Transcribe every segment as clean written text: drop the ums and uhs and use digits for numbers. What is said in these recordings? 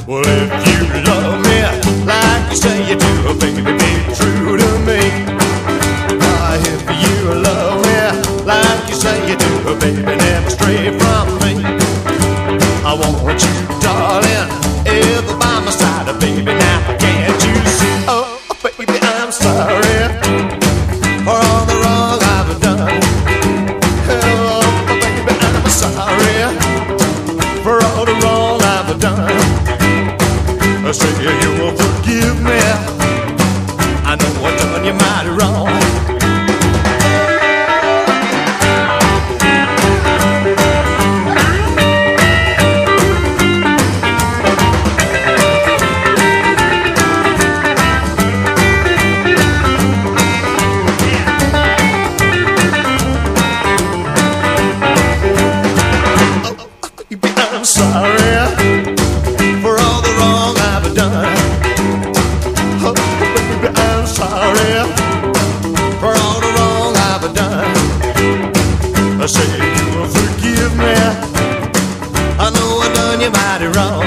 Well, if you love me like you say you do, baby, be true to me. If you love me like you say you do, baby, never stray from me. I want you, darling, ever by my side, baby. Now can't you see? Oh, baby, I'm sorry for all the wrong I've done. Oh, baby, I'm sorry for all the wrong I've done. I say you will forgive me. I know I've done you mighty wrong. I'm sorry for all the wrong I've done. Oh, baby, I'm sorry for all the wrong I've done. I say you will forgive me. I know I done you mighty wrong.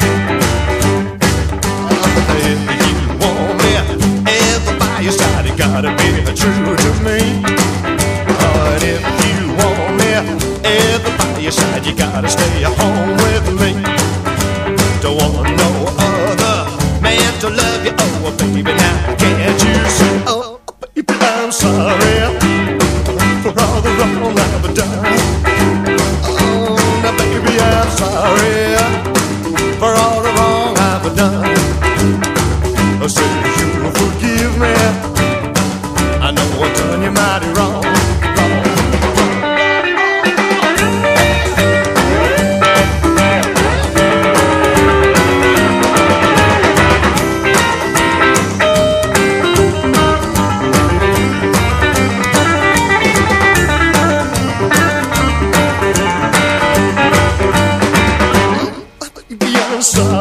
If you want me ever by your side, you gotta be true to me. But if you want me ever by your side, you gotta stay home with me. Don't want no other man to love you, oh baby, now can't you see? Oh baby, I'm sorry for all the wrong I've done. Oh, now baby, I'm sorry for all the wrong I've done. I say you'll forgive me. I know I've done you mighty wrong. I'm sorry